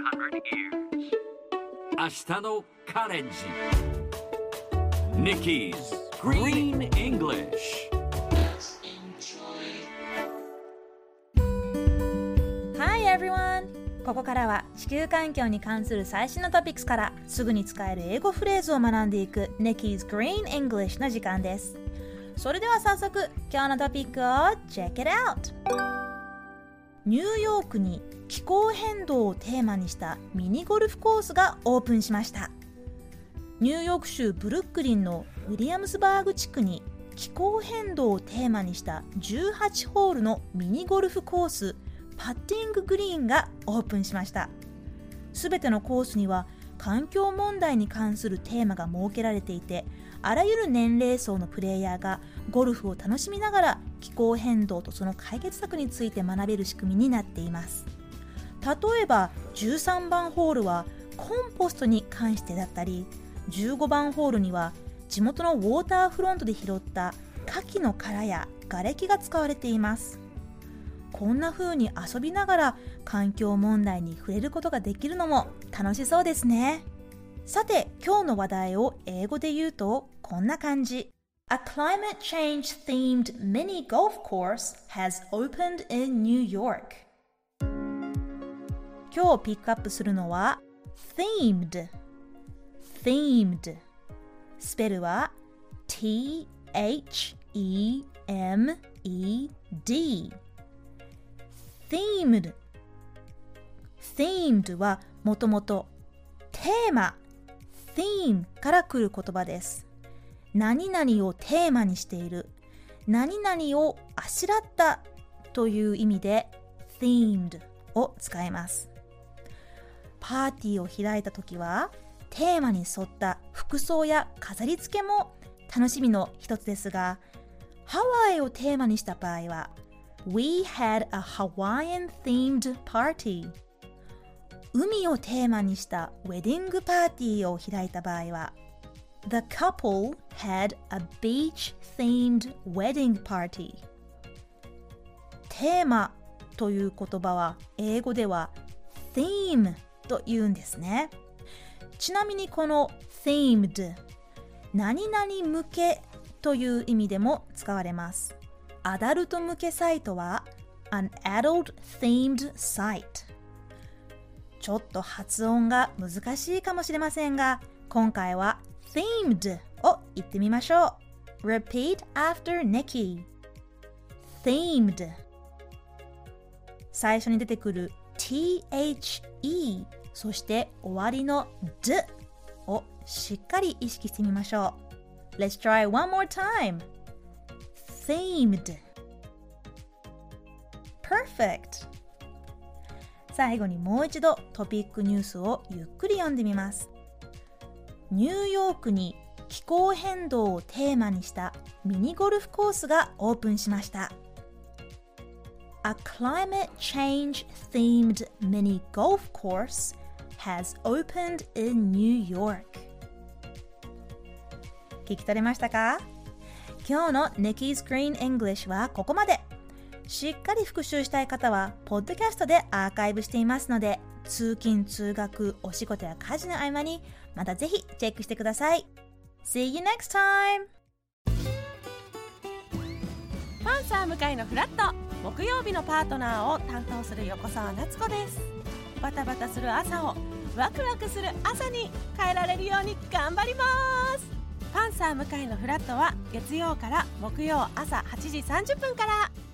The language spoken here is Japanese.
明日のカレンジ Nikki's Green English。 Hi everyone! ここからは地球環境に関する最新のトピックスからすぐに使える英語フレーズを学んでいく Nikki's Green English の時間です。それでは早速今日のトピックを Check it out! ニューヨークに気候変動をテーマにしたミニゴルフコースがオープンしました。ニューヨーク州ブルックリンのウィリアムズバーグ地区に気候変動をテーマにした18ホールのミニゴルフコースパッティンググリーンがオープンしました。すべてのコースには環境問題に関するテーマが設けられていて、あらゆる年齢層のプレイヤーがゴルフを楽しみながら気候変動とその解決策について学べる仕組みになっています。例えば13番ホールはコンポストに関してだったり、15番ホールには地元のウォーターフロントで拾った牡蠣の殻や瓦礫が使われています。こんな風に遊びながら環境問題に触れることができるのも楽しそうですね。さて今日の話題を英語で言うとこんな感じ。 A climate change themed mini golf course has opened in New York。 今日ピックアップするのは themed スペルは T-H-E-M-E-D Themed はもともとテーマ theme から来る言葉です。何々をテーマにしている、何々をあしらったという意味で themed を使います。パーティーを開いたときはテーマに沿った服装や飾り付けも楽しみの一つですが、ハワイをテーマにした場合はWe had a Hawaiian themed party。 海をテーマにしたウェディングパーティーを開いた場合は The couple had a beach themed wedding party。 テーマという言葉は英語では theme と言うんですね。ちなみにこの themed 何々向けという意味でも使われます。アダルト向けサイトは An adult themed site。 ちょっと発音が難しいかもしれませんが、今回は themed を言ってみましょう。 Repeat after Nikki。 themed。 最初に出てくる THE そして終わりの D をしっかり意識してみましょう。 Let's try one more time。 Themed。 Perfect。 最後にもう一度トピックニュースをゆっくり読んでみます。ニューヨークに気候変動をテーマにしたミニゴルフコースがオープンしました。 A climate change themed mini golf course has opened in New York。 聞き取れましたか？今日の Nikki's Green English はここまで。しっかり復習したい方はポッドキャストでアーカイブしていますので、通勤通学お仕事や家事の合間にまたぜひチェックしてください。 See you next time。 パンサー向井のフラット、木曜日のパートナーを担当する横澤夏子です。バタバタする朝をワクワクする朝に変えられるように頑張ります。パンサー向井のフラットは月曜から木曜朝8時30分から。